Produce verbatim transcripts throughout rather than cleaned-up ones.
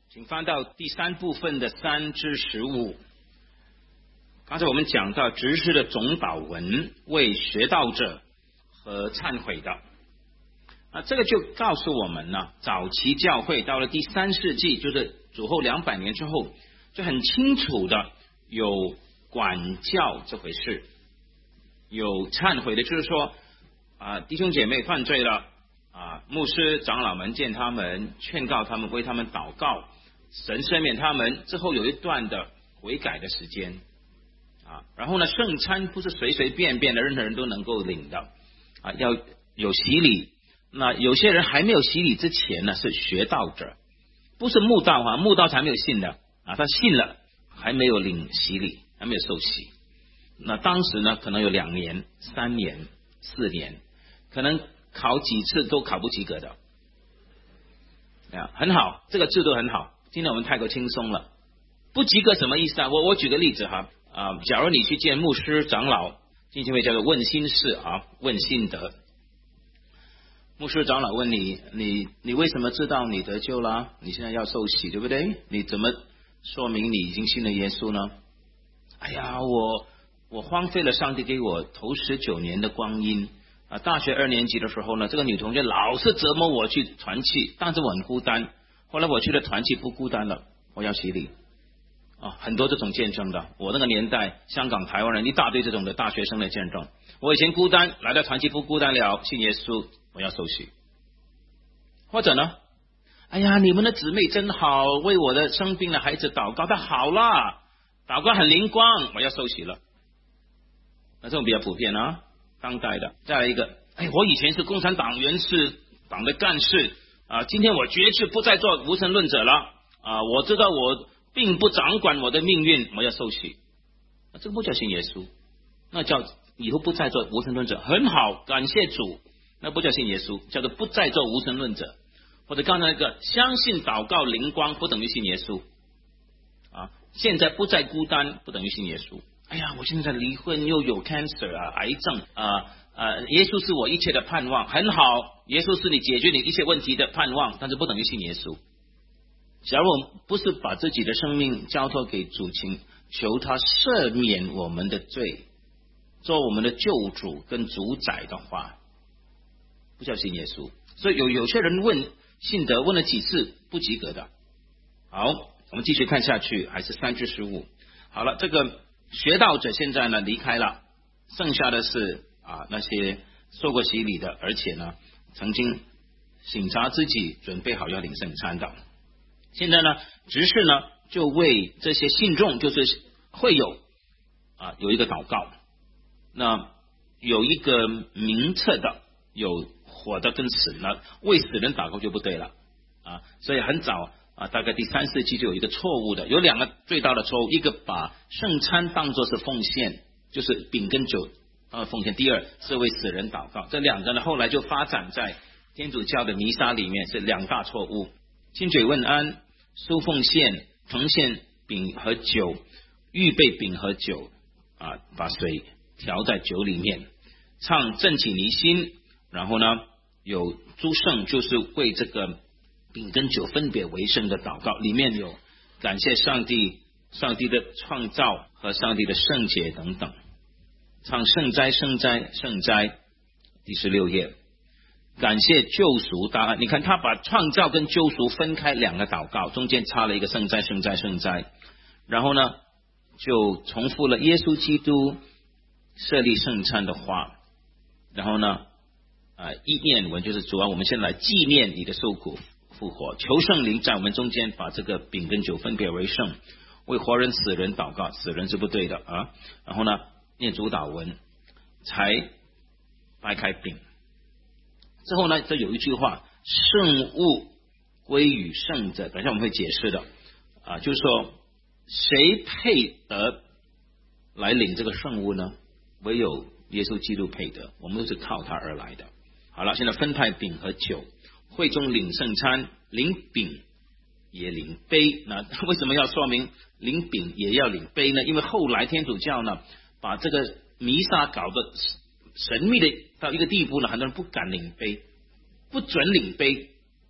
请翻到第三部分的三至十五。刚才我们讲到执事的总祷文为学道者和忏悔的，啊，这个就告诉我们呢，早期教会到了第三世纪，就是主后两百年之后，就很清楚的有管教这回事，有忏悔的，就是说啊，弟兄姐妹犯罪了啊，牧师长老们见他们，劝告他们，为他们祷告，神赦免他们之后，有一段的悔改的时间啊。然后呢，圣餐不是随随便便的任何人都能够领的啊，要有洗礼。那有些人还没有洗礼之前呢，是学道者，不是慕道啊，慕道才没有信的啊，他信了还没有领洗礼，还没有受洗。那当时呢，可能有两年、三年、四年，可能考几次都考不及格的啊，很好，这个制度很好。今天我们太过轻松了，不及格什么意思啊？我我举个例子哈啊，假如你去见牧师长老，进行为叫做问心事啊，问心得。牧师长老问你，你你为什么知道你得救了？你现在要受洗，对不对？你怎么说明你已经信了耶稣呢？哎呀，我我荒废了上帝给我头十九年的光阴啊！大学二年级的时候呢，这个女同学老是折磨我去团契，当时我很孤单。后来我去了团契，不孤单了，我要洗礼啊！很多这种见证的，我那个年代，香港、台湾人一大堆这种的大学生的见证。我以前孤单，来到团契不孤单了，信耶稣。我要受洗。或者呢，哎呀，你们的姊妹真好，为我的生病的孩子祷告，他好了，祷告很灵光，我要受洗了。那这种比较普遍啊，当代的。再来一个，哎，我以前是共产党员，是党的干事啊，今天我决志不再做无神论者了啊，我知道我并不掌管我的命运，我要受洗。这个不叫信耶稣，那叫以后不再做无神论者，很好，感谢主。那不叫信耶稣，叫做不再做无神论者。或者刚才那个相信祷告灵光不等于信耶稣啊，现在不再孤单不等于信耶稣。哎呀，我现在离婚又有 cancer 啊，癌症啊啊，耶稣是我一切的盼望，很好，耶稣是你解决你一切问题的盼望，但是不等于信耶稣。假如我不是把自己的生命交托给主，请求他赦免我们的罪，做我们的救主跟主宰的话，不叫信耶稣。所以有有些人问信德问了几次不及格的。好，我们继续看下去，还是三至十五。好了，这个学道者现在呢离开了，剩下的是啊那些受过洗礼的，而且呢曾经省察自己，准备好要领圣餐的。现在呢，执事呢就为这些信众，就是会友啊有一个祷告。那有一个名册的，有活的跟死的，为死人祷告就不对了啊！所以很早啊，大概第三世纪就有一个错误的，有两个最大的错误，一个把圣餐当作是奉献，就是饼跟酒当奉献；第二是为死人祷告。这两个呢，后来就发展在天主教的弥撒里面，是两大错误。亲嘴问安、书奉献、呈现饼和酒、预备饼和酒啊，把水调在酒里面，唱振起离心。然后呢，有诸圣，就是为这个饼跟酒分别为圣的祷告，里面有感谢上帝、上帝的创造和上帝的圣洁等等。唱圣哉、圣哉、圣哉，第十六页，感谢救赎大爱。你看他把创造跟救赎分开两个祷告，中间插了一个圣哉、圣哉、圣哉，然后呢，就重复了耶稣基督设立圣餐的话，然后呢。啊，意念文就是主啊，我们现在来纪念你的受苦复活，求圣灵在我们中间把这个饼跟酒分别为圣，为活人死人祷告，死人是不对的啊。然后呢，念主祷文，才掰开饼。之后呢，这有一句话，圣物归于圣者，等一下我们会解释的啊，就是说谁配得来领这个圣物呢？唯有耶稣基督配得，我们都是靠他而来的。好了，现在分派饼和酒，会中领圣餐，领饼也领杯。那为什么要说明领饼也要领杯呢？因为后来天主教呢，把这个弥撒搞得神秘的到一个地步呢，很多人不敢领杯，不准领杯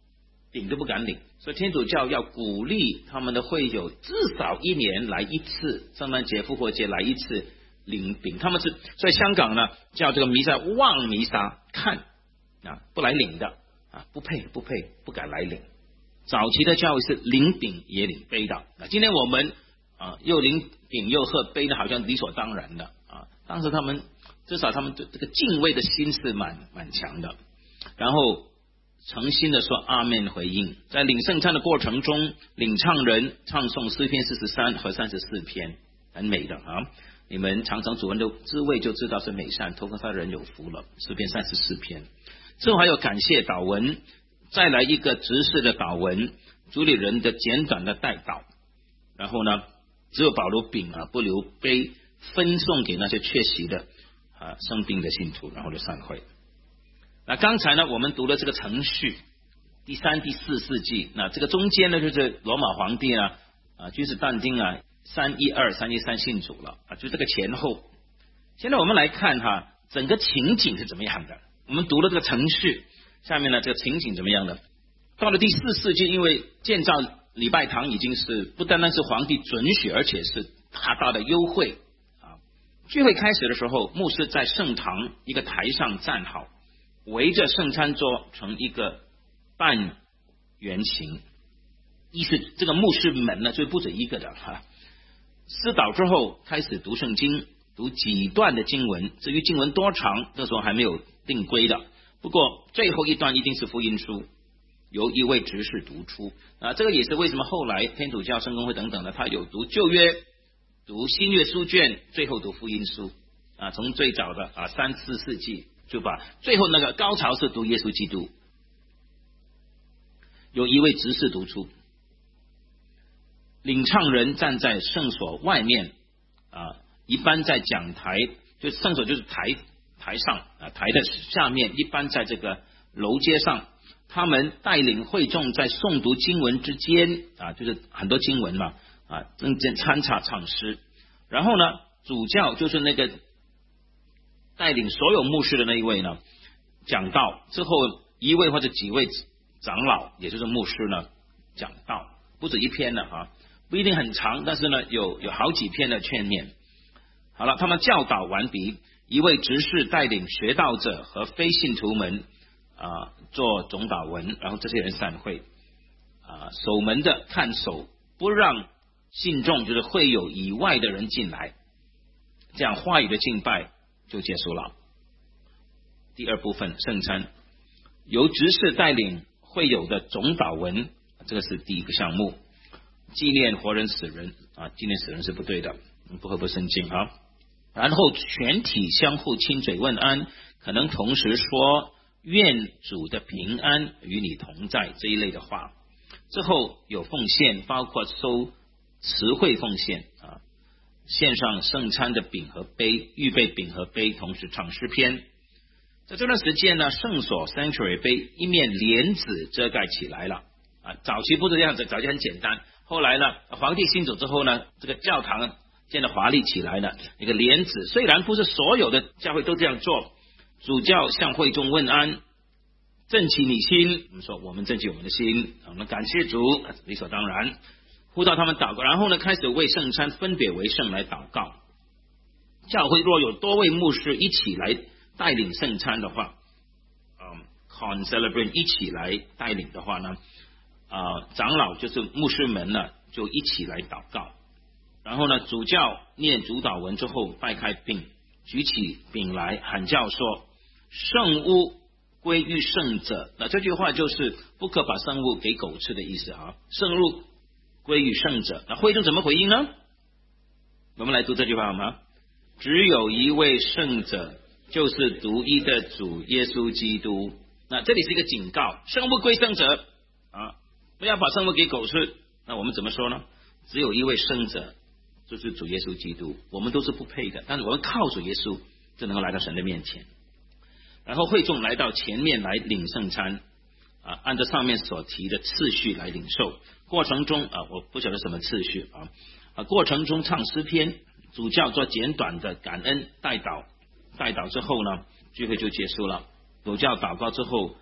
饼都不敢领，所以天主教要鼓励他们的会友至少一年来一次，圣诞节、复活节来一次领饼。他们是所以香港呢叫这个弥撒望弥撒，看啊不来领的啊不配不配不敢来领。早期的教会是领饼也领杯的，那今天我们啊又领饼又喝杯呢，好像理所当然的啊。当时他们至少他们这个敬畏的心是蛮蛮强的，然后诚心的说阿们回应。在领圣餐的过程中，领唱人唱诵诗篇四十三和三十四篇，很美的啊。你们尝尝主恩的滋味就知道是美善，投靠他的人有福了。诗篇三十四篇之后还有感谢祷文，再来一个执事的祷文，主理人的简短的代祷，然后呢只有保留饼啊不留杯，分送给那些缺席的啊生病的信徒，然后就散会。那刚才呢我们读了这个程序，第三第四世纪，那这个中间呢就是罗马皇帝啊啊君士但丁啊三一二三一三信主了啊，就这个前后。现在我们来看哈整个情景是怎么样的。我们读了这个程序，下面呢这个情景怎么样的？到了第四世纪，因为建造礼拜堂已经是不单单是皇帝准许，而且是大大的优惠啊。聚会开始的时候，牧师在圣堂一个台上站好，围着圣餐桌成一个半圆形，意思这个牧师们呢就不止一个的哈。施祷之后开始读圣经，读几段的经文，至于经文多长那时候还没有定规的，不过最后一段一定是福音书，由一位执事读出啊。这个也是为什么后来天主教圣公会等等的，他有读旧约、读新约书卷，最后读福音书啊。从最早的啊三四世纪就把最后那个高潮是读耶稣基督，有一位执事读出。领唱人站在圣所外面啊，一般在讲台，就圣所就是台台上啊，台的下面，一般在这个楼阶上。他们带领会众在诵读经文之间啊，就是很多经文嘛啊，中间参插唱诗。然后呢，主教就是那个带领所有牧师的那一位呢，讲道之后，一位或者几位长老，也就是牧师呢，讲道，不止一篇了啊。不一定很长，但是呢有有好几篇的劝勉。好了，他们教导完毕，一位执事带领学道者和非信徒们啊做总祷文，然后这些人散会啊，守门的看守不让信众就是会友以外的人进来，这样话语的敬拜就结束了。第二部分圣餐由执事带领会友的总祷文，这个是第一个项目。纪念活人死人啊，纪念死人是不对的，不合乎圣经啊。然后全体相互亲嘴问安，可能同时说愿主的平安与你同在这一类的话。之后有奉献，包括收词汇奉献啊，献上圣餐的饼和杯，预备饼和杯，同时唱诗篇。在这段时间呢，圣所 sanctuary 被一面帘子遮盖起来了啊。早期不是这样子，早期很简单。后来呢，皇帝信主之后呢，这个教堂建得华丽起来了，一个帘子。虽然不是所有的教会都这样做，主教向会众问安，振起你心，我们说我们振起我们的心，我们感谢主，理所当然，呼召他们祷告，然后呢，开始为圣餐分别为圣来祷告。教会若有多位牧师一起来带领圣餐的话，嗯 ，concelebrate 一起来带领的话呢？啊，长老就是牧师们呢，就一起来祷告。然后呢，主教念主祷文之后，掰开饼，举起饼来，喊叫说：“圣物归于圣者。”那这句话就是不可把圣物给狗吃的意思啊。圣物归于圣者。那会众怎么回应呢？我们来读这句话好吗？只有一位圣者，就是独一的主耶稣基督。那这里是一个警告，圣物归圣者啊。不要把圣物给狗吃，那我们怎么说呢？只有一位圣者，就是主耶稣基督。我们都是不配的，但是我们靠主耶稣就能够来到神的面前。然后会众来到前面来领圣餐啊，按照上面所提的次序来领受。过程中啊，我不晓得什么次序啊啊，过程中唱诗篇，主教做简短的感恩代祷，代祷之后呢，聚会就结束了。主教祷告之后，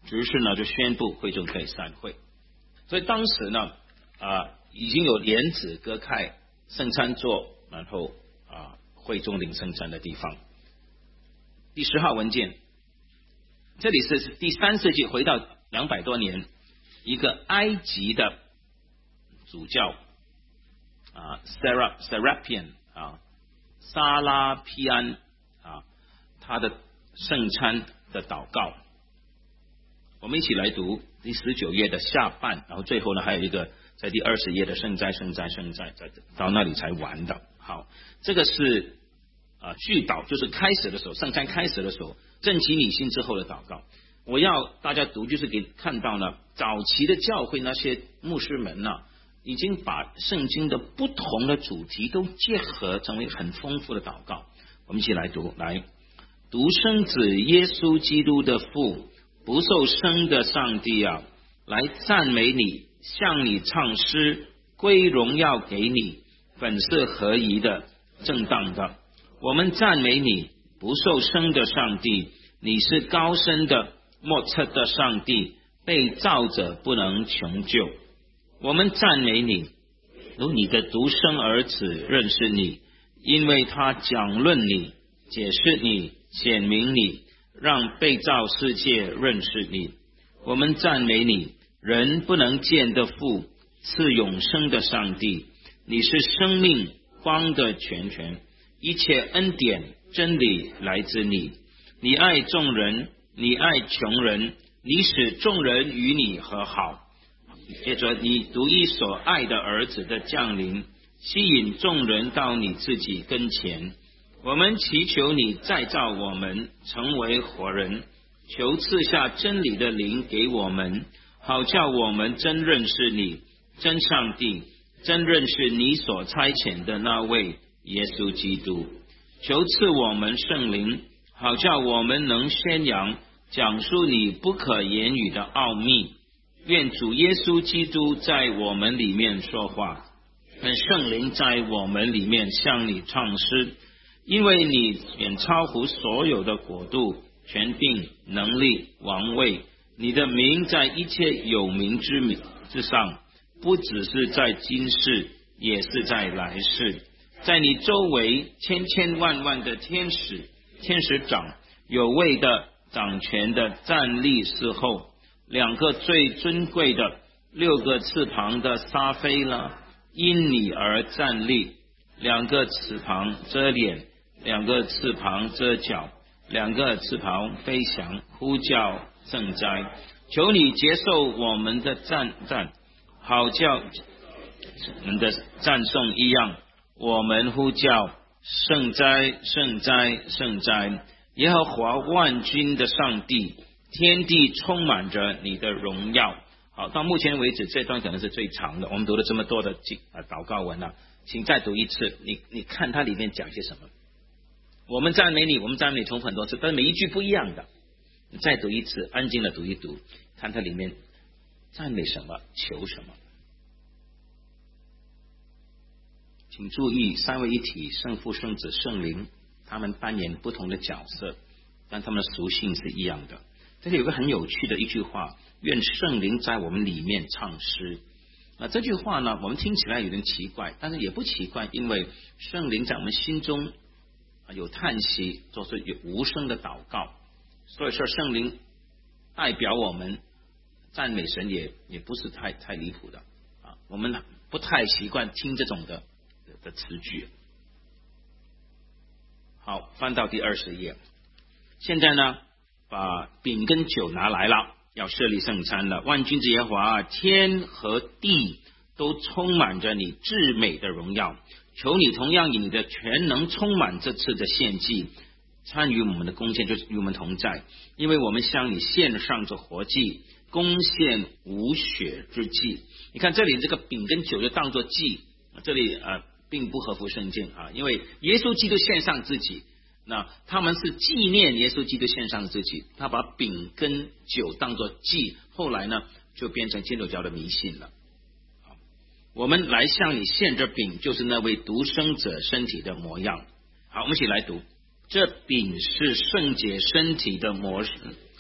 执事呢就宣布会众可以散会。所以当时呢啊已经有帘子隔开圣餐座，然后啊会众领圣餐的地方。第十号文件，这里是第三世纪，回到两百多年，一个埃及的主教啊 Serap Serapion 啊沙拉皮安啊他的圣餐的祷告。我们一起来读第十九页的下半，然后最后呢还有一个在第二十页的圣哉圣哉圣哉，到那里才完的。好，这个是啊序祷，就是开始的时候，圣餐开始的时候，正其你心之后的祷告。我要大家读，就是给看到呢，早期的教会那些牧师们呢、啊，已经把圣经的不同的主题都结合成为很丰富的祷告。我们一起来读，来，独生子耶稣基督的父，不受生的上帝啊，来赞美你，向你唱诗，归荣耀给你，本是合宜的，正当的。我们赞美你，不受生的上帝，你是高深的莫测的上帝，被造者不能穷究。我们赞美你，如你的独生儿子认识你，因为他讲论你，解释你，显明你，让被造世界认识你。我们赞美你，人不能见的父，赐永生的上帝，你是生命光的泉泉，一切恩典真理来自你。你爱众人，你爱穷人，你使众人与你和好。接着，你独一所爱的儿子的降临，吸引众人到你自己跟前。我们祈求你再造我们，成为活人，求赐下真理的灵给我们，好叫我们真认识你，真上帝，真认识你所差遣的那位耶稣基督。求赐我们圣灵，好叫我们能宣扬讲述你不可言语的奥秘。愿主耶稣基督在我们里面说话，愿圣灵在我们里面向你唱诗，因为你远超乎所有的国度、权柄、能力、王位。你的名在一切有名之名之上，不只是在今世，也是在来世。在你周围千千万万的天使、天使长，有位的、掌权的站立侍候。两个最尊贵的六个翅膀的撒菲拉因你而站立，两个翅膀遮脸，两个翅膀遮脚，两个翅膀飞翔，呼叫圣哉。求你接受我们的赞赞，好叫我们的赞颂一样，我们呼叫圣哉圣哉圣哉，耶和华万军的上帝，天地充满着你的荣耀。好，到目前为止这段可能是最长的，我们读了这么多的祷告文啊，请再读一次，你你看它里面讲些什么。我们赞美你，我们赞美你重复很多次，但是每一句不一样的，你再读一次，安静的读一读，看它里面赞美什么，求什么。请注意，三位一体，圣父、圣子、圣灵，他们扮演不同的角色，但他们的属性是一样的。这里有个很有趣的一句话，愿圣灵在我们里面唱诗。那这句话呢，我们听起来有点奇怪，但是也不奇怪，因为圣灵在我们心中有叹息，做出有无声的祷告，所以说圣灵代表我们赞美神也也不是太太离谱的啊，我们不太习惯听这种的的词句。好，翻到第二十页，现在呢，把饼跟酒拿来了，要设立圣餐了。万军之耶和华，天和地都充满着你至美的荣耀，求你同样以你的全能充满这次的献祭，参与我们的贡献，就是与我们同在，因为我们向你献上这活祭，贡献无血之祭。你看这里这个饼跟酒就当作祭，这里呃并不合乎圣经啊，因为耶稣基督献上自己，那他们是纪念耶稣基督献上自己，他把饼跟酒当作祭，后来呢就变成基督教的迷信了。我们来向你献这饼，就是那位独生者身体的模样。好，我们一起来读，这饼是圣洁身体的模式，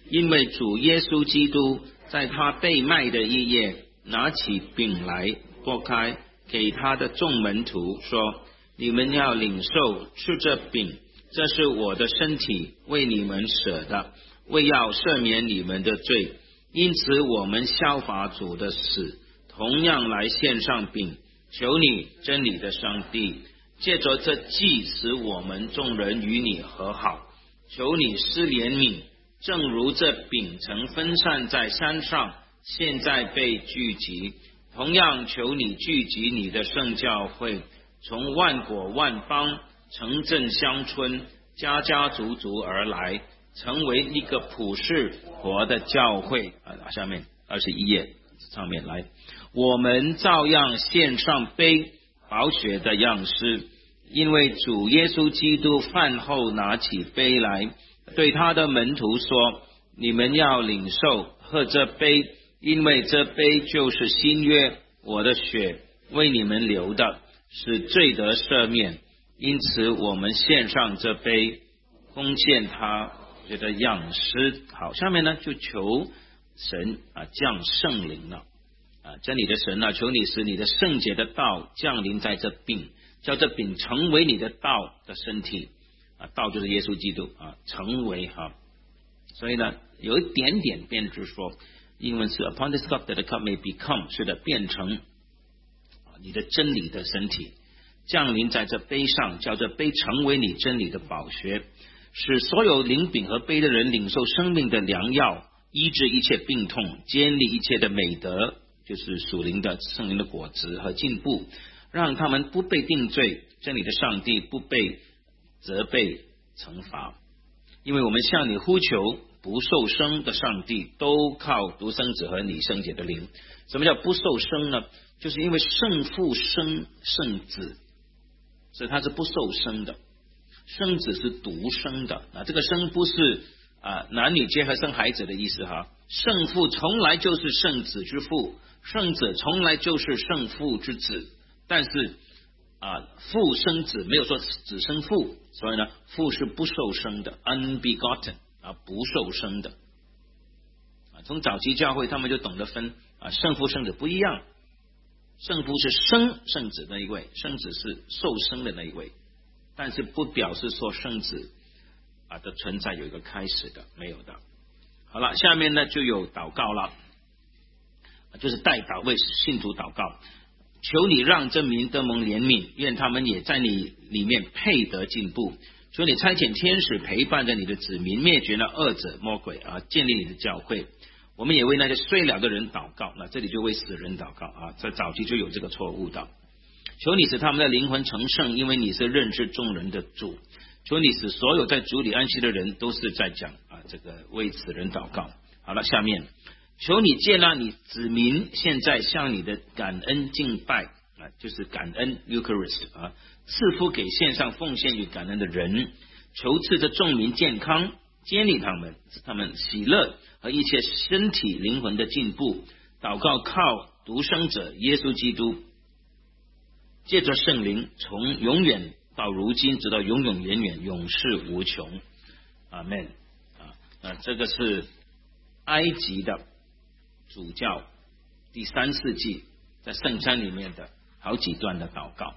因为主耶稣基督在他被卖的一夜，拿起饼来，拨开，给他的众门徒说：你们要领受，吃这饼，这是我的身体，为你们舍的，为要赦免你们的罪。因此我们效法主的死，同样来献上饼，求你真理的上帝，借着这祭使我们众人与你和好，求你施怜悯，正如这饼曾分散在山上，现在被聚集，同样求你聚集你的圣教会，从万国万邦、城镇乡村、家家族族而来，成为一个普世活的教会。啊，下面二十一页上面来，我们照样献上杯宝血的样式，因为主耶稣基督饭后拿起杯来，对他的门徒说：你们要领受，喝这杯，因为这杯就是新约我的血，为你们流的，使罪得赦免。因此我们献上这杯，奉献他的样式。好，下面呢就求神啊降圣灵了啊，真理的神啊，求你使你的圣洁的道降临在这饼，叫这饼成为你的道的身体啊，道就是耶稣基督啊，成为哈、啊。所以呢，有一点点变质说，英文是 upon this cup that the cup may become， 是的，变成你的真理的身体，降临在这杯上，叫这杯成为你真理的宝血，使所有领饼和杯的人领受生命的良药，医治一切病痛，建立一切的美德，就是属灵的圣灵的果子和进步，让他们不被定罪，真理的上帝不被责备惩罚。因为我们向你呼求，不受生的上帝都靠独生子和你圣洁的灵。什么叫不受生呢？就是因为圣父生圣子，所以他是不受生的，生子是独生的。那这个生不是啊男女结合生孩子的意思哈，圣父从来就是圣子之父，圣子从来就是圣父之子，但是啊父生子，没有说子生父，所以呢父是不受生的 unbegotten 啊，不受生的啊。从早期教会他们就懂得分啊圣父圣子不一样，圣父是生圣子那一位，圣子是受生的那一位，但是不表示说圣子啊的存在有一个开始的，没有的。好了，下面呢就有祷告了，就是代祷，为信徒祷告，求你让这民得蒙怜悯，愿他们也在你里面配得进步。求你差遣天使陪伴着你的子民，灭绝了恶者魔鬼啊，建立你的教会。我们也为那些睡了的人祷告，那这里就为死人祷告啊，在早期就有这个错误的。求你使他们的灵魂成圣，因为你是认识众人的主。求你使所有在主里安息的人都是在讲啊，这个为此人祷告。好了，下面求你接纳你子民现在向你的感恩敬拜啊，就是感恩 Eucharist 啊，赐福给献上奉献与感恩的人。求赐这众民健康，建立他们，使他们喜乐和一切身体灵魂的进步。祷告靠独生者耶稣基督，借着圣灵，从永远到如今，直到永永远远，永世无穷。阿们啊，那这个是埃及的主教第三世纪在圣餐里面的好几段的祷告。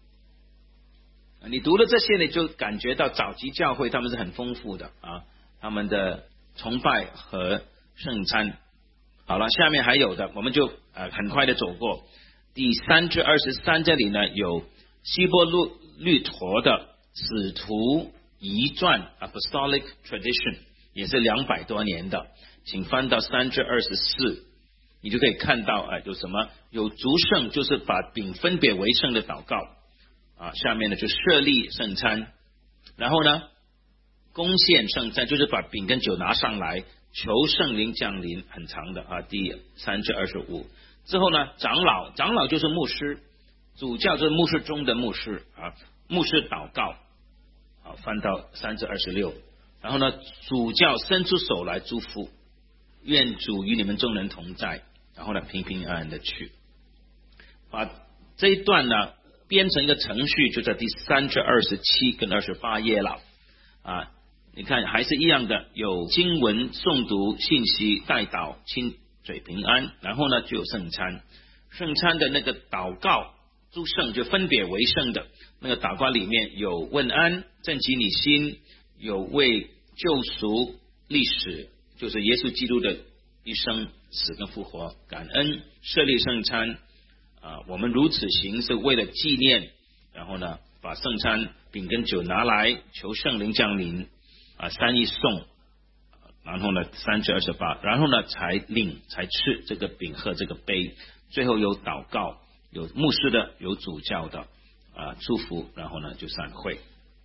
你读了这些，你就感觉到早期教会他们是很丰富的啊，他们的崇拜和圣餐。好了，下面还有的，我们就呃很快的走过。第三至二十三这里呢，有希波律陀的使徒遗传 Apostolic Tradition， 也是两百多年的，请翻到三至二十四，你就可以看到啊、呃，有什么有逐圣，就是把饼分别为圣的祷告啊，下面呢就设立圣餐，然后呢恭献圣餐，就是把饼跟酒拿上来，求圣灵降临，很长的啊，第三至二十五。之后呢，长老，长老就是牧师，主教就是牧师中的牧师啊，牧师祷告，好，翻到三至二十六。然后呢，主教伸出手来祝福，愿主与你们众人同在，然后呢，平平安安的去。把这一段呢编成一个程序，就在第三至二十七跟二十八页了啊。 你看还是一样的，有经文诵读、信息、代祷、亲嘴平安，然后呢就有圣餐。圣餐的那个祷告诸圣就分别为圣的那个祷告里面有问安、振起你心，有为救赎历史，就是耶稣基督的一生死跟复活感恩，设立圣餐啊，我们如此行是为了纪念，然后呢把圣餐饼跟酒拿来求圣灵降临啊，三一颂，然后呢三至二十八，然后呢才领才吃这个饼和这个杯，最后有祷告，有牧师的，有主教的啊祝福，然后呢就散会。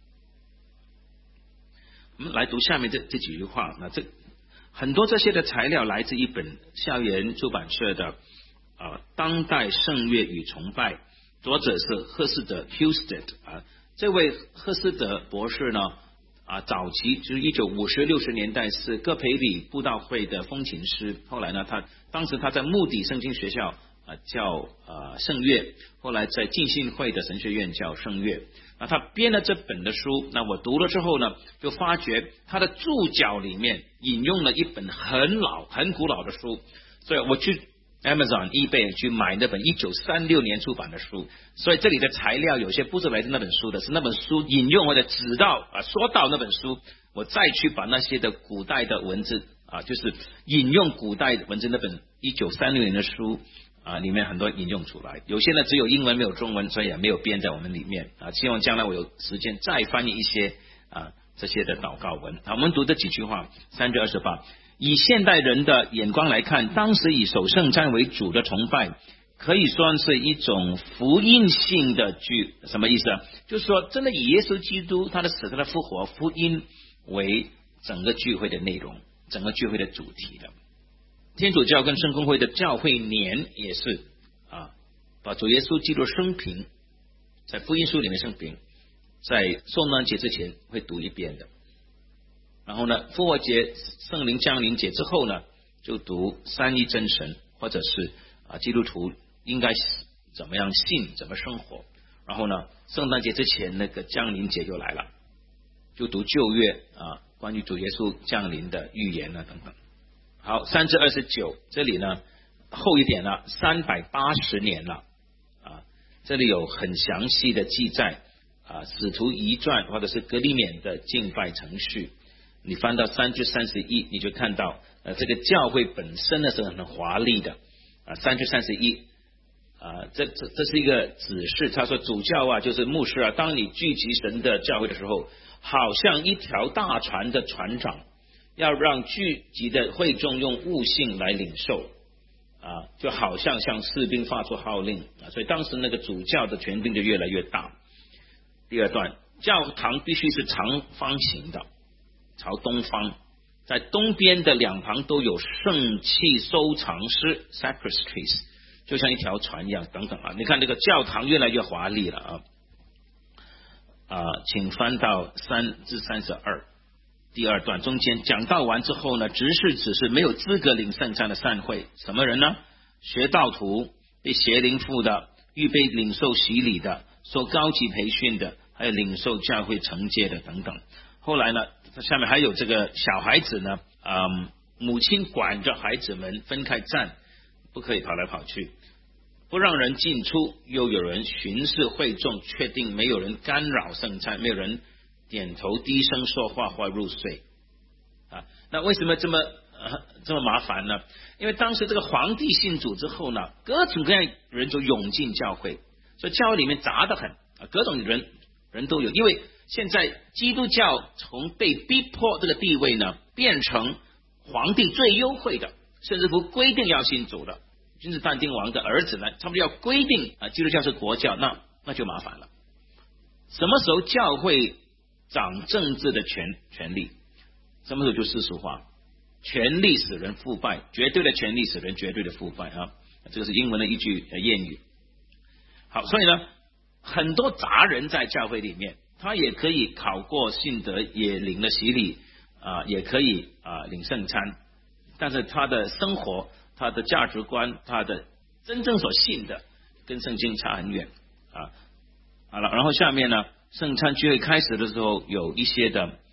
我们来读下面这这几句话，那这很多这些的材料来自一本校园出版社的啊当代圣乐与崇拜，作者是赫斯德 Husted 啊，这位赫斯德博士呢啊早期就是一九五十六十年代是哥培里布道会的风琴师，后来呢他当时他在穆迪圣经学校啊叫啊圣乐，后来在浸信会的神学院叫圣乐。那他编了这本的书，那我读了之后呢，就发觉他的注脚里面引用了一本很老很古老的书，所以我去 Amazon eBay 去买那本一九三六年出版的书，所以这里的材料有些不是来自那本书的，是那本书引用或者指到啊说到那本书，我再去把那些的古代的文字啊，就是引用古代文字那本一九三六年的书啊，里面很多引用出来，有些呢只有英文没有中文，所以也没有编在我们里面啊。希望将来我有时间再翻译一些啊这些的祷告文。好，我们读这几句话，三至二十八。以现代人的眼光来看，当时以守圣餐为主的崇拜，可以算是一种福音性的聚，什么意思啊？就是说，真的以耶稣基督他的死、他的复活、福音为整个聚会的内容，整个聚会的主题的。天主教跟圣公会的教会年也是啊，把主耶稣基督生平在福音书里面生平，在受难节之前会读一遍的。然后呢，复活节圣灵降临节之后呢，就读三一真神，或者是啊基督徒应该怎么样信，怎么生活。然后呢，圣诞节之前那个降临节就来了，就读旧约啊，关于主耶稣降临的预言啊等等。好，三至二十九，这里呢厚一点了，三百八十年了啊，这里有很详细的记载啊，使徒遗传或者是格里勉的敬拜程序。你翻到三至三十一，你就看到呃这个教会本身呢是很华丽的啊，三至三十一啊，这这这是一个指示，他说主教啊就是牧师啊，当你聚集神的教会的时候，好像一条大船的船长，要让聚集的会众用悟性来领受啊，就好像向士兵发出号令啊，所以当时那个主教的权柄就越来越大。第二段，教堂必须是长方形的，朝东方，在东边的两旁都有圣器收藏室 sacristies， 就像一条船一样等等啊。你看这个教堂越来越华丽了啊啊，请翻到三至三十二。第二段中间讲到完之后呢，执事只是没有资格领圣餐的散会，什么人呢？学道徒、被邪灵附的、预备领受洗礼的、受高级培训的，还有领受教会惩戒的等等。后来呢，下面还有这个小孩子呢，嗯，母亲管着孩子们分开站，不可以跑来跑去，不让人进出，又有人巡视会众，确定没有人干扰圣餐，没有人点头低声说话或入睡啊。那为什么这么、呃、这么麻烦呢？因为当时这个皇帝信主之后呢，各种各样人就涌进教会，所以教会里面杂得很啊，各种人人都有。因为现在基督教从被逼迫这个地位呢，变成皇帝最优惠的，甚至不规定要信主的君士坦丁王的儿子呢，他们要规定啊，基督教是国教，那那就麻烦了。什么时候教会掌政治的权权力，什么时候就世俗化，权力使人腐败，绝对的权力使人绝对的腐败啊，这个是英文的一句谚语。好，所以呢，很多杂人在教会里面，他也可以考过信德，也领了洗礼啊，也可以啊领圣餐，但是他的生活、他的价值观、他的真正所信的，跟圣经差很远啊。好了，然后下面呢，圣餐聚会开始的时候，有一些的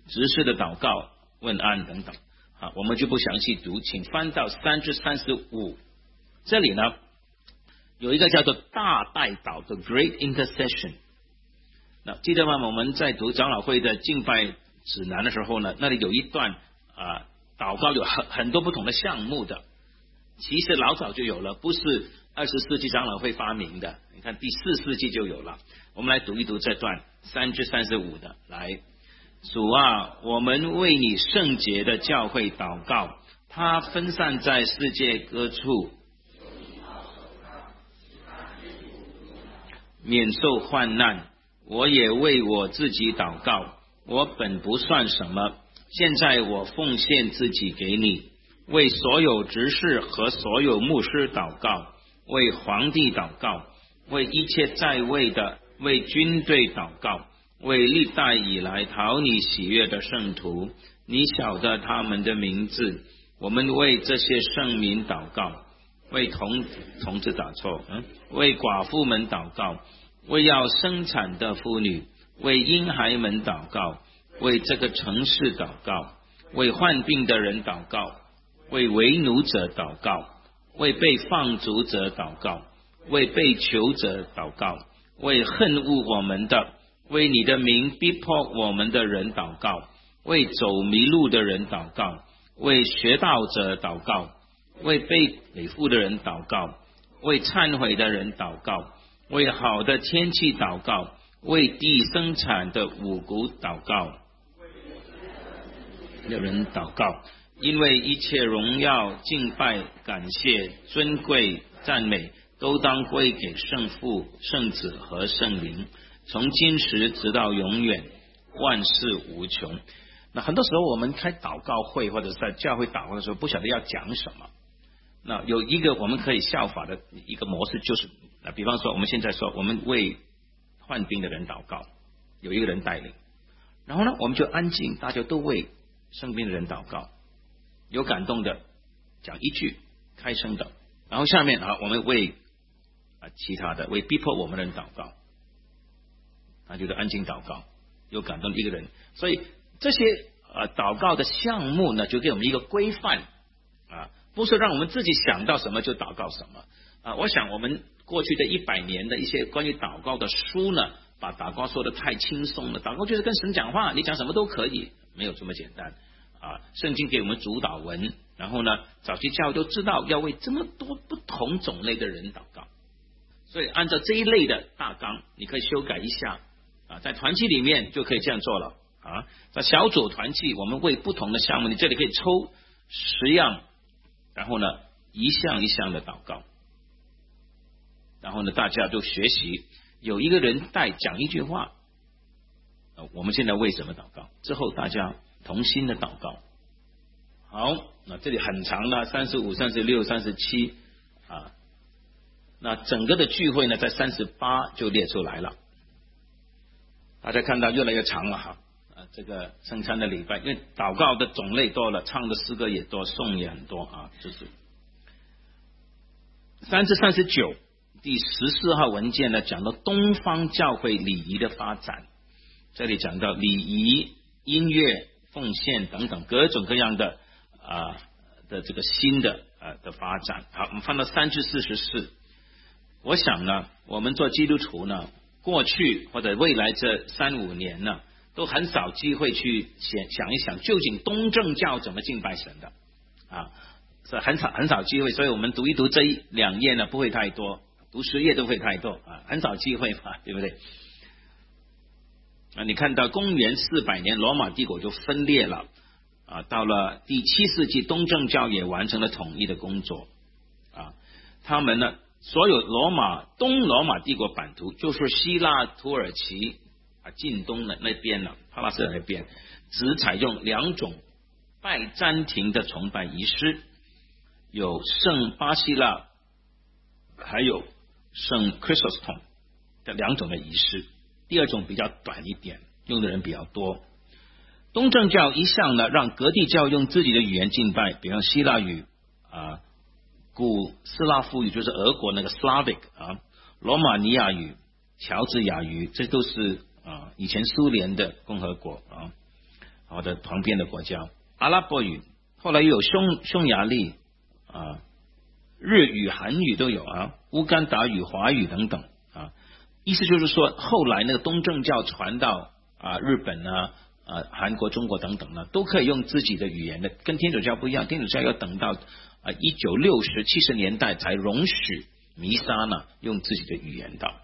执事的祷告、问安等等。啊，我们就不详细读，请翻到三至三十五。这里呢有一个叫做大代祷的 Great Intercession。那记得吗？我们在读长老会的敬拜指南的时候呢，那里有一段啊，祷告有很很多不同的项目的，其实老早就有了，不是二十世纪长老会发明的。你看第四世纪就有了。我们来读一读这段三至三十五的。来，主啊，我们为你圣洁的教会祷告，它分散在世界各处，免受患难。我也为我自己祷告，我本不算什么，现在我奉献自己给你，为所有执事和所有牧师祷告，为皇帝祷告，为一切在位的，为军队祷告，为历代以来讨你喜悦的圣徒，你晓得他们的名字。我们为这些圣民祷告，为同同志打错，嗯，为寡妇们祷告，为要生产的妇女，为婴孩们祷告，为这个城市祷告，为患病的人祷告，为为奴者祷告，为被放逐者祷告，为被囚者祷告，为恨恶我们的，为你的名逼迫我们的人祷告，为走迷路的人祷告，为学道者祷告，为被背负的人祷告，为忏悔的人祷告，为好的天气祷告，为地生产的五谷祷告，有人祷告，因为一切荣耀、敬拜、感谢、尊贵、赞美都当归给圣父、圣子和圣灵，从今时直到永远，万事无穷。那很多时候我们开祷告会或者是在教会祷告的时候，不晓得要讲什么。那有一个我们可以效法的一个模式，就是比方说我们现在说我们为患病的人祷告，有一个人带领，然后呢我们就安静，大家都为生病的人祷告，有感动的讲一句开声的，然后下面啊我们为啊其他的为逼迫我们的人祷告，那就是安静祷告，有感动的一个人。所以这些呃祷告的项目呢，就给我们一个规范啊，不是让我们自己想到什么就祷告什么啊。我想我们过去的一百年的一些关于祷告的书呢，把祷告说的太轻松了，祷告就是跟神讲话，你讲什么都可以，没有这么简单啊。圣经给我们主导文，然后呢早期教会都知道要为这么多不同种类的人祷告，所以按照这一类的大纲，你可以修改一下啊，在团契里面就可以这样做了啊。在小组团契，我们为不同的项目，你这里可以抽十样，然后呢一项一项的祷告，然后呢大家都学习，有一个人带讲一句话，我们现在为什么祷告，之后大家同心的祷告。好，那这里很长了，三十五、三十六、三十七啊，那整个的聚会呢在三十八就列出来了，大家看到越来越长了哈。啊，这个圣餐的礼拜，因为祷告的种类多了，唱的诗歌也多，颂也很多啊。就是三至三十九第十四号文件呢，讲到东方教会礼仪的发展，这里讲到礼仪、音乐、奉献等等各种各样的啊的这个新的啊的发展。好，我们翻到三至四十四，我想呢，我们做基督徒呢，过去或者未来这三五年呢，都很少机会去想想一想，究竟东正教怎么敬拜神的啊，是很少很少机会，所以我们读一读这一两页呢，不会太多，读十页都会太多啊，很少机会嘛，对不对？啊，你看到公元四百年，罗马帝国就分裂了啊，到了第七世纪，东正教也完成了统一的工作啊，他们呢，所有罗马东罗马帝国版图，就是希腊、土耳其啊，近东的那边呢，帕拉斯那边，只采用两种拜占庭的崇拜仪式，有圣巴西拉，还有圣 Chrysostom 的两种的仪式。第二种比较短一点，用的人比较多。东正教一向呢，让各地教用自己的语言敬拜，比方希腊语啊，古斯拉夫语就是俄国那个 Slavic 啊，罗马尼亚语、乔治亚语，这都是啊以前苏联的共和国啊好的旁边的国家，阿拉伯语，后来又有匈匈牙利啊，日语、韩语都有啊，乌干达语、华语等等啊。意思就是说，后来那个东正教传到啊日本啊、啊韩国、中国等等呢，都可以用自己的语言的，跟天主教不一样。天主教要等到啊一九六十、七十年代才容许弥撒呢用自己的语言的。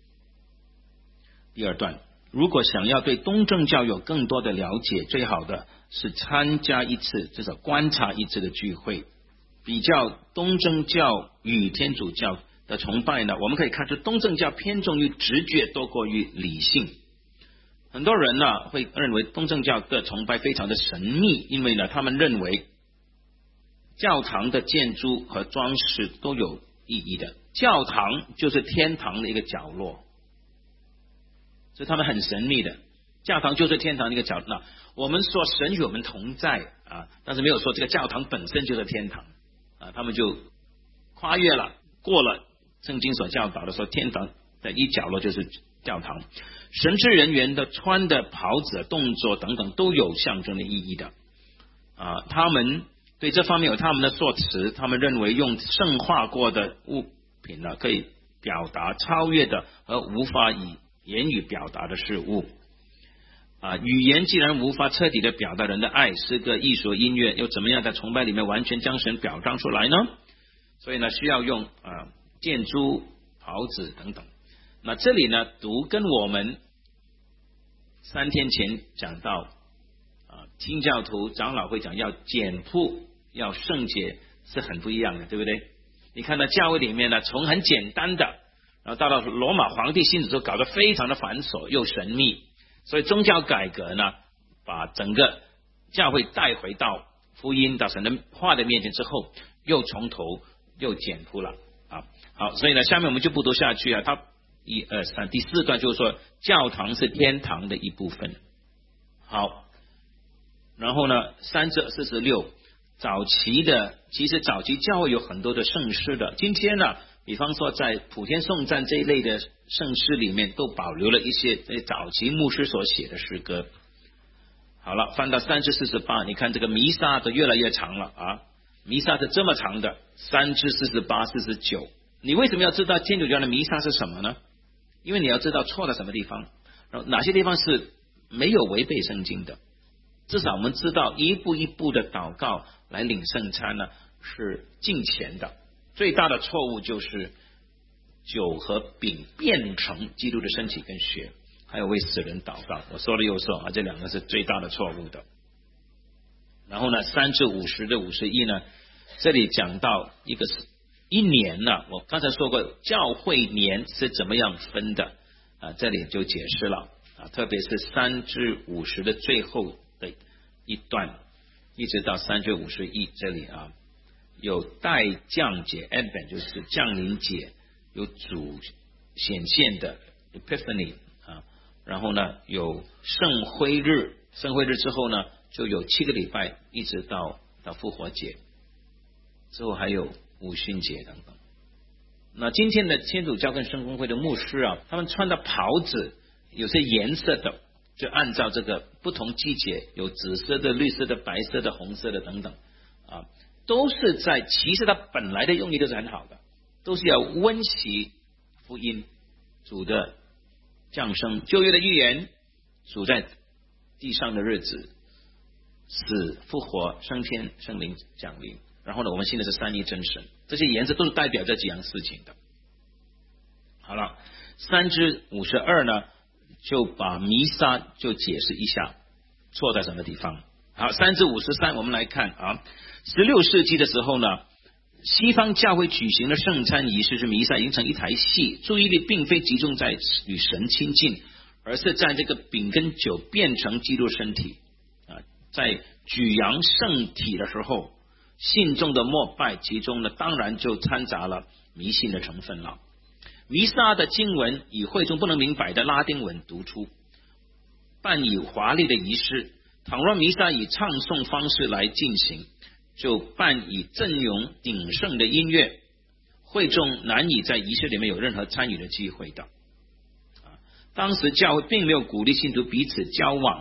第二段，如果想要对东正教有更多的了解，最好的是参加一次至少观察一次的聚会，比较东正教与天主教的崇拜呢，我们可以看出东正教偏重于直觉多过于理性。很多人呢会认为东正教的崇拜非常的神秘，因为呢他们认为教堂的建筑和装饰都有意义的，教堂就是天堂的一个角落，所以他们很神秘的，教堂就是天堂的一个角落。那我们说神与我们同在啊，但是没有说这个教堂本身就是天堂啊，他们就跨越了，过了圣经所教导的说天堂的一角落就是教堂。神职人员的穿的袍子、动作等等都有象征的意义的啊，他们对这方面有他们的说辞，他们认为用圣化过的物品呢，可以表达超越的和无法以言语表达的事物啊。语言既然无法彻底的表达人的爱，诗歌、艺术、音乐又怎么样在崇拜里面完全将神表彰出来呢？所以呢，需要用啊建筑、袍子等等。那这里呢，读跟我们三天前讲到啊，清教徒长老会讲要简朴、要圣洁是很不一样的，对不对？你看到教会里面呢，从很简单的，然后到了罗马皇帝信主之后，搞得非常的繁琐又神秘，所以宗教改革呢，把整个教会带回到福音到神的话的面前之后，又从头又简朴了啊。好，所以呢，下面我们就不读下去啊。他一二三第四段就是说，教堂是天堂的一部分。好，然后呢，三至四十六，早期的其实早期教会有很多的圣诗的，今天呢，比方说在普天颂赞这一类的圣诗里面，都保留了一些早期牧师所写的诗歌。好了，翻到三至四十八，你看这个弥撒都越来越长了啊，弥撒是这么长的，三至四十八、四十九。你为什么要知道天主教的弥撒是什么呢？因为你要知道错在什么地方，然后哪些地方是没有违背圣经的。至少我们知道一步一步的祷告来领圣餐呢是敬虔的。最大的错误就是酒和饼变成基督的身体跟血，还有为死人祷告。我说了又说啊，这两个是最大的错误的。然后呢，三至五十的五十一呢，这里讲到一个一年呢，我刚才说过教会年是怎么样分的啊，这里就解释了啊，特别是三至五十的最后的一段，一直到三至五十一这里啊，有代降节 Advent 就是降临节，有主显现的 Epiphany 啊，然后呢有圣灰日，圣灰日之后呢就有七个礼拜，一直到到复活节，之后还有五旬节等等。那今天的天主教跟圣公会的牧师啊，他们穿的袍子有些颜色的，就按照这个不同季节，有紫色的、绿色的、白色的、红色的等等啊，都是在其实它本来的用意都是很好的，都是要温习福音主的降生，旧约的预言，主在地上的日子死复活升天圣灵降临，然后呢我们信的是三一真神，这些颜色都是代表这几样事情的。好了，三至五十二呢就把弥撒就解释一下错在什么地方。好，三至五十三我们来看啊，十六世纪的时候呢，西方教会举行的圣餐仪式是弥撒，形成一台戏，注意力并非集中在与神亲近，而是在这个饼跟酒变成基督身体啊，在举扬圣体的时候，信众的膜拜其中呢，当然就掺杂了迷信的成分了。弥撒的经文以会众不能明白的拉丁文读出，办以华丽的仪式。倘若弥撒以唱诵方式来进行，就办以阵容鼎盛的音乐，会众难以在仪式里面有任何参与的机会的。当时教会并没有鼓励信徒彼此交往，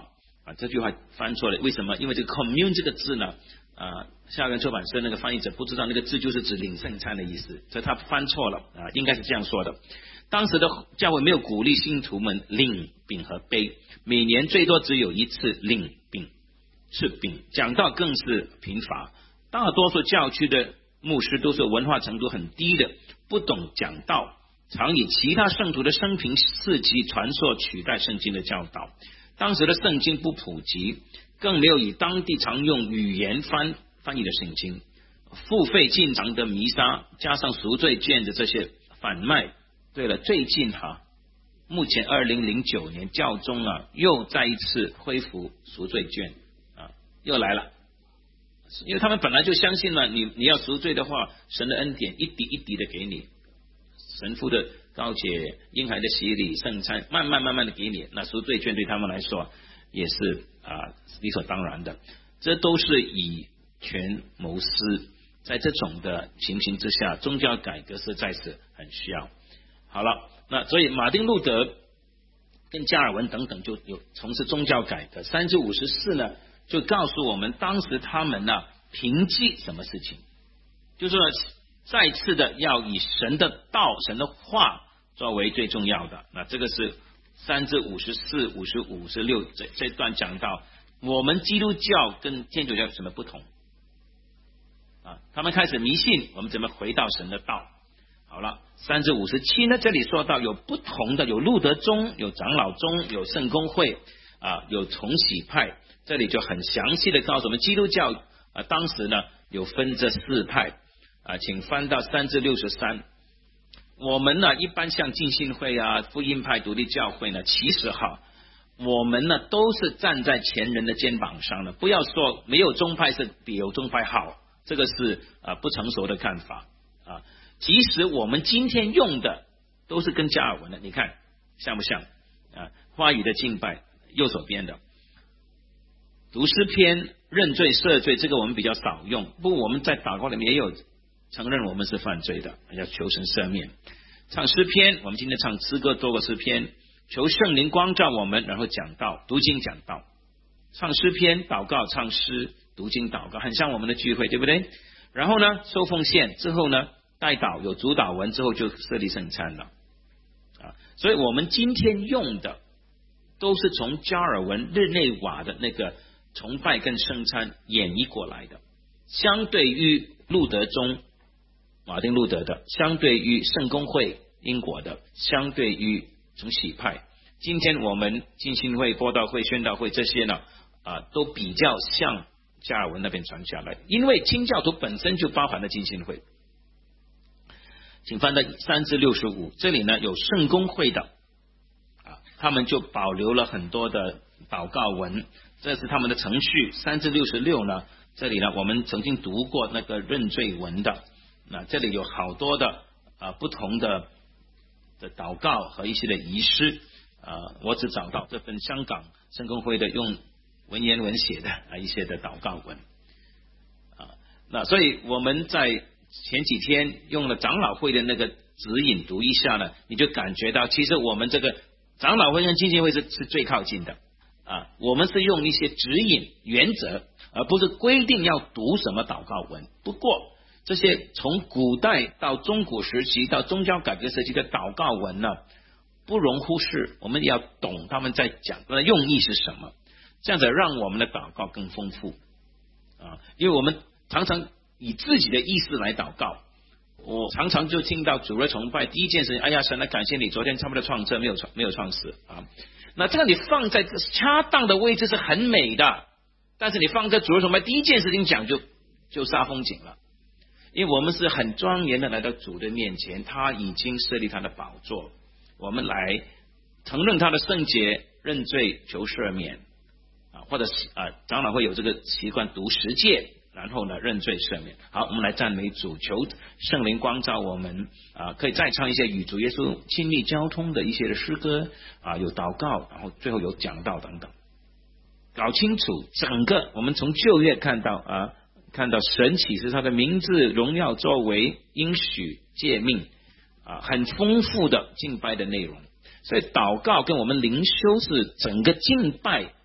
啊，这句话翻错了，为什么？因为这个 commune 这个字呢，啊，下根出版社那个翻译者不知道那个字就是指领圣餐的意思，所以他翻错了啊，应该是这样说的。当时的教会没有鼓励信徒们领饼和杯，每年最多只有一次领饼吃饼，讲道更是贫乏。大多数教区的牧师都是文化程度很低的，不懂讲道，常以其他圣徒的生平事迹传说取代圣经的教导。当时的圣经不普及，更没有以当地常用语言翻翻译的圣经，付费进场的弥撒加上赎罪券的这些贩卖。对了，最近哈，目前二零零九年教宗啊又再一次恢复赎罪券啊，又来了，因为他们本来就相信了，你你要赎罪的话，神的恩典一滴一滴的给你，神父的告解、婴孩的洗礼、圣餐，慢慢慢慢的给你，那赎罪券对他们来说也是啊理所当然的，这都是以权谋私，在这种的情形之下，宗教改革实在是很需要。好了，那所以马丁路德跟加尔文等等就有从事宗教改革。三至五十四呢，就告诉我们当时他们呢凭记什么事情，就是说再次的要以神的道、神的话作为最重要的。那这个是三至五十四、五十五、五十六这这段讲到我们基督教跟天主教有什么不同啊？他们开始迷信，我们怎么回到神的道？好了，三至五十七呢，这里说到有不同的，有路德宗，有长老宗，有圣公会啊，有重洗派，这里就很详细的告诉我们基督教啊，当时呢有分这四派啊，请翻到三至六十三。我们呢一般像浸信会啊、福音派、独立教会呢，其实哈，我们呢都是站在前人的肩膀上的，不要说没有宗派是比有宗派好，这个是啊不成熟的看法啊。即使我们今天用的都是跟加尔文的，你看像不像啊？花语的敬拜右手边的读诗篇、认罪赦罪，这个我们比较少用，不过我们在祷告里面也有承认我们是犯罪的，要求神赦免。唱诗篇，我们今天唱诗歌多个诗篇，求圣灵光照我们，然后讲道、读经讲道。唱诗篇、祷告、唱诗、读经祷告，很像我们的聚会，对不对？然后呢，收奉献之后呢，代祷有主祷文之后就设立圣餐了啊，所以我们今天用的都是从加尔文、日内瓦的那个崇拜跟圣餐演绎过来的，相对于路德宗、马丁路德的，相对于圣公会英国的，相对于重洗派，今天我们浸信会、播道会、宣道会这些呢啊，都比较像加尔文那边传下来，因为清教徒本身就包含了浸信会。请翻到三至六十五，这里呢有圣公会的啊，他们就保留了很多的祷告文，这是他们的程序。三至六十六呢，这里呢我们曾经读过那个认罪文的，那这里有好多的啊不同的的祷告和一些的仪式啊，我只找到这份香港圣公会的用文言文写的啊一些的祷告文啊，那所以我们在前几天用了长老会的那个指引读一下呢，你就感觉到其实我们这个长老会跟浸信会是是最靠近的啊，我们是用一些指引原则，而不是规定要读什么祷告文。不过这些从古代到中古时期到宗教改革时期的祷告文呢，不容忽视，我们也要懂他们在讲的用意是什么，这样子让我们的祷告更丰富啊，因为我们常常以自己的意思来祷告，我常常就听到主日崇拜第一件事情，哎呀神啊感谢你昨天差不多创车没有没有创死啊，那这个你放在恰当的位置是很美的，但是你放在主日崇拜第一件事情讲就就煞风景了，因为我们是很庄严的来到主的面前，他已经设立他的宝座，我们来承认他的圣洁、认罪、求赦免啊，或者是啊长老会有这个习惯读十诫，然后呢认罪赦免。好，我们来赞美主，求圣灵光照我们啊，可以再唱一些与主耶稣亲密交通的一些的诗歌啊，有祷告，然后最后有讲道等等。搞清楚整个我们从旧约看到啊，看到神启示他的名字、荣耀、作为、应许、诫命啊，很丰富的敬拜的内容。所以祷告跟我们灵修是整个敬拜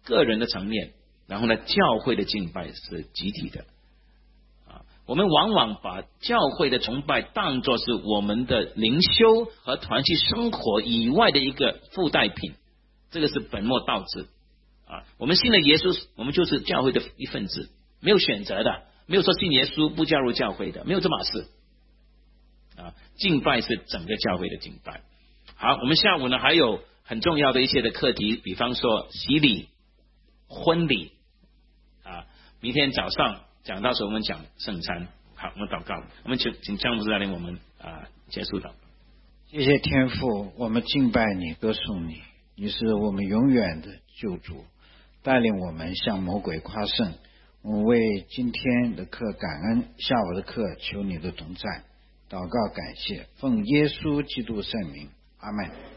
个人的层面，然后呢，教会的敬拜是集体的啊。我们往往把教会的崇拜当作是我们的灵修和团契生活以外的一个附带品，这个是本末倒置啊。我们信了耶稣，我们就是教会的一份子，没有选择的，没有说信耶稣不加入教会的，没有这码事啊。敬拜是整个教会的敬拜。好，我们下午呢还有很重要的一些的课题，比方说洗礼、婚礼啊。明天早上讲到时候我们讲圣餐。好，我们祷告，我们请请张牧师带领我们啊结束的。 谢谢天父，我们敬拜你，歌颂你，你是我们永远的救主，带领我们向魔鬼夸胜。我们为今天的课感恩，下午的课求你的同在，祷告感谢，奉耶稣基督圣名，阿们。